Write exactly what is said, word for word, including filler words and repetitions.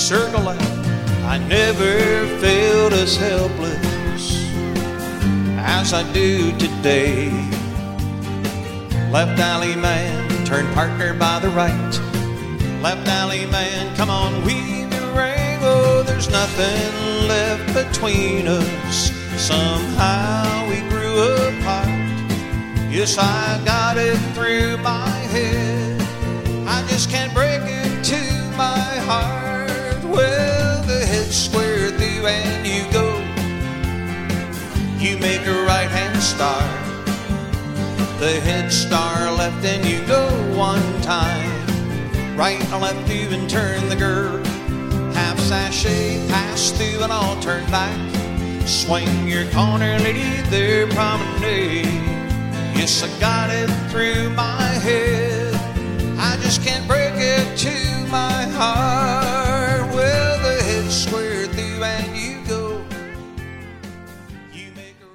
circle left, I never felt as helpless as I do today. Left alley man, turned partner by the right. Left alley man, come on, weave the ring. Oh, there's nothing left between us. Somehow we grew apart. Yes, I got it through my head, I just can't break it to my heart. Well, the head's square through and you go. You make a right-hand star. The head star left and you go one time. Right and left through and turn the girl. Half sashay, pass through and I'll turn back. Swing your corner, lady, there promenade. Yes, I got it through my